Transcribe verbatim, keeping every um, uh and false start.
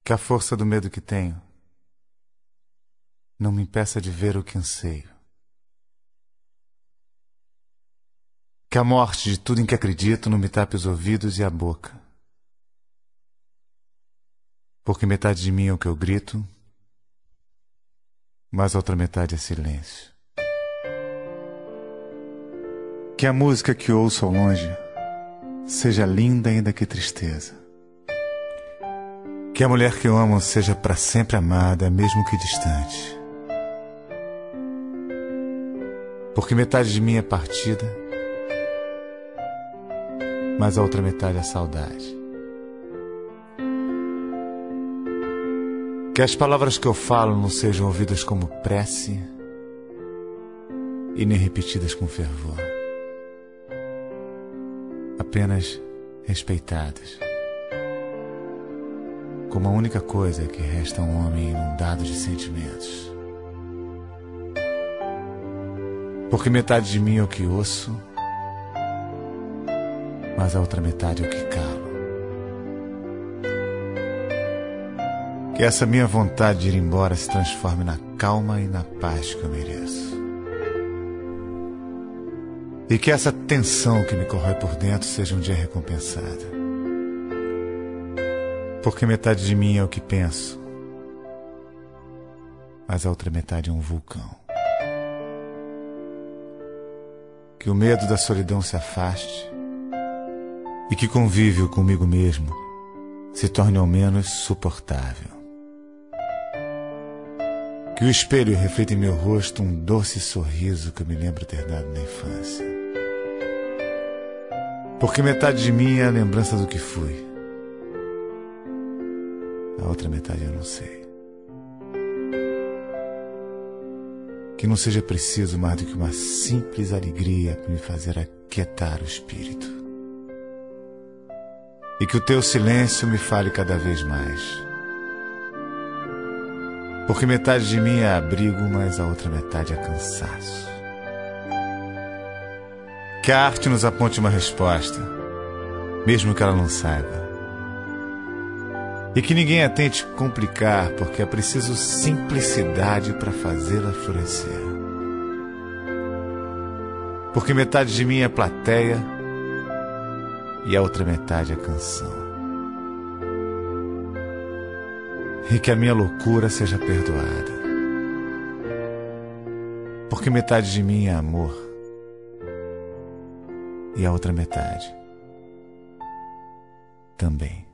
Que a força do medo que tenho não me impeça de ver o que anseio. Que a morte de tudo em que acredito não me tape os ouvidos e a boca. Porque metade de mim é o que eu grito, mas a outra metade é silêncio. Que a música que ouço ao longe seja linda ainda que tristeza. Que a mulher que eu amo seja para sempre amada, mesmo que distante. Porque metade de mim é partida, mas a outra metade é saudade. Que as palavras que eu falo não sejam ouvidas como prece e nem repetidas com fervor. Apenas respeitadas, como a única coisa que resta a um homem inundado de sentimentos. Porque metade de mim é o que ouço, mas a outra metade é o que calo. Que essa minha vontade de ir embora se transforme na calma e na paz que eu mereço. E que essa tensão que me corrói por dentro seja um dia recompensada. Porque metade de mim é o que penso, mas a outra metade é um vulcão. Que o medo da solidão se afaste e que convívio comigo mesmo se torne ao menos suportável. Que o espelho reflita em meu rosto um doce sorriso que eu me lembro ter dado na infância. Porque metade de mim é a lembrança do que fui, a outra metade eu não sei. Que não seja preciso mais do que uma simples alegria para me fazer aquietar o espírito. E que o teu silêncio me fale cada vez mais. Porque metade de mim é abrigo, mas a outra metade é cansaço. Que a arte nos aponte uma resposta, mesmo que ela não saiba. E que ninguém a tente complicar, porque é preciso simplicidade para fazê-la florescer. Porque metade de mim é plateia e a outra metade é canção. E que a minha loucura seja perdoada. Porque metade de mim é amor e a outra metade também.